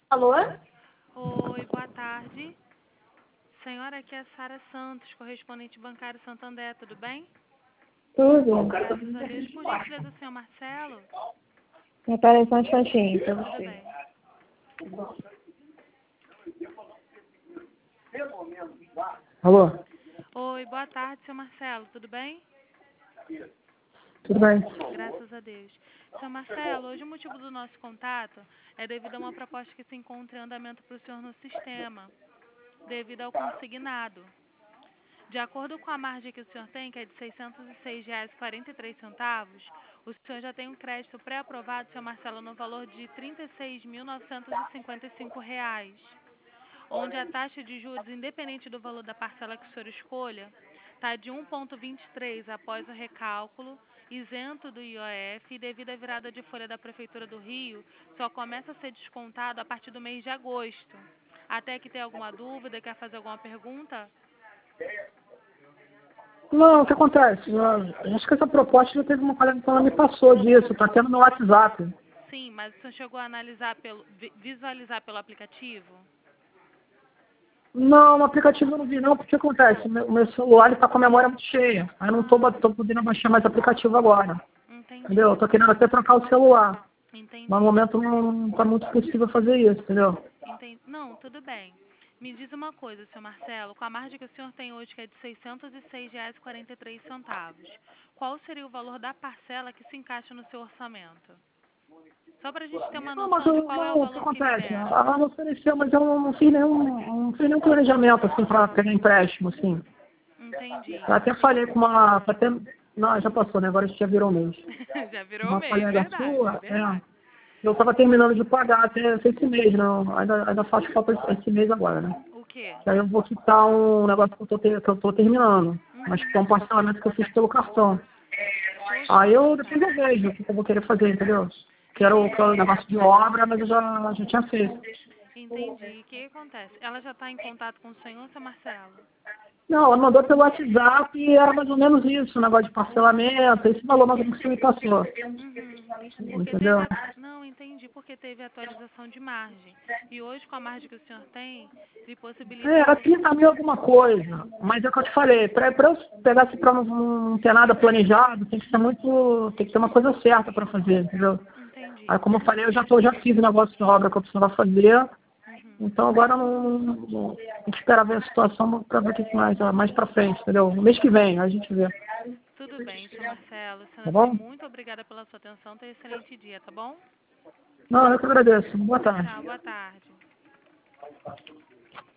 Alô? Oi, boa tarde. Senhora, aqui é a Sara Santos, correspondente bancário Santander, tudo bem? Tudo? Graças a Deus. Por gentileza, o senhor Marcelo? Me parece um instantinho pra Tudo você. bem. Alô? Oi, boa tarde, senhor Marcelo, tudo bem? Tudo bem? Graças a Deus. Senhor Marcelo, hoje o motivo do nosso contato é devido a uma proposta que se encontra em andamento para o senhor no sistema, devido ao consignado. De acordo com a margem que o senhor tem, que é de R$ 606,43, o senhor já tem um crédito pré-aprovado, senhor Marcelo, no valor de R$ 36.955, onde a taxa de juros, independente do valor da parcela que o senhor escolha, está de 1,23 após o recálculo, isento do IOF, e devido à virada de folha da Prefeitura do Rio, só começa a ser descontado a partir do mês de agosto. Até que tem alguma dúvida, quer fazer alguma pergunta? Não, o que acontece? Acho que essa proposta já teve uma colega que ela me passou disso, tá tendo no WhatsApp. Sim, mas o senhor chegou a analisar visualizar pelo aplicativo? Não, no aplicativo eu não vi não, porque acontece? O meu celular está com a memória muito cheia. Aí eu não tô podendo baixar mais aplicativo agora. Entendi, Entendeu? Eu tô querendo até trocar o celular. Mas no entendi, momento não tá muito possível fazer isso, entendeu? entendi. Não, tudo bem. Me diz uma coisa, senhor Marcelo, com a margem que o senhor tem hoje, que é de R$ 606,43, qual seria o valor da parcela que se encaixa no seu orçamento? Só para a gente ter uma Não, mas noção de qual é o não, o que valor que acontece? libera. Ela me ofereceu, mas eu não fiz nenhum planejamento assim para pegar empréstimo, assim. Entendi. Eu até falei com uma. Até, não, já passou, né? Agora já virou mês. Já virou Uma mês, colega verdade, sua, verdade. eu estava terminando de pagar até esse mês, não. Ainda faz falta esse mês agora, né? O quê? Aí eu vou quitar um negócio que eu tô terminando. Mas que é Uhum. um parcelamento que eu fiz pelo cartão. Poxa, Aí eu tá. depois eu vejo o que eu vou querer fazer, entendeu? Que é o Entendi. negócio de obra, mas eu já tinha feito. Entendi. O que acontece? Ela já está em contato com o senhor, seu Marcelo? Não, ela mandou pelo WhatsApp e era mais ou menos isso, o negócio de parcelamento, esse valor mais ou menos que você me passou. Uhum. Porque Entendeu? Não, entendi, porque teve atualização de margem. E hoje, com a margem que o senhor tem, lhe possibilita Era 30 mil alguma coisa, mas é o que eu te falei, para eu pegar assim para não ter nada planejado, tem que ter uma coisa certa para fazer, entendeu? Aí Entendi. como eu falei, eu já fiz o negócio de obra que eu precisava fazer, Uhum. então agora eu não tem que esperar ver a situação para ver o que mais para frente, entendeu? No mês que vem, a gente vê. Tudo bem, seu Marcelo. Sendo Tá assim, bom? muito obrigada pela sua atenção. Tenha um excelente dia, tá bom? Não, eu que agradeço. Boa tarde. Tchau, boa tarde.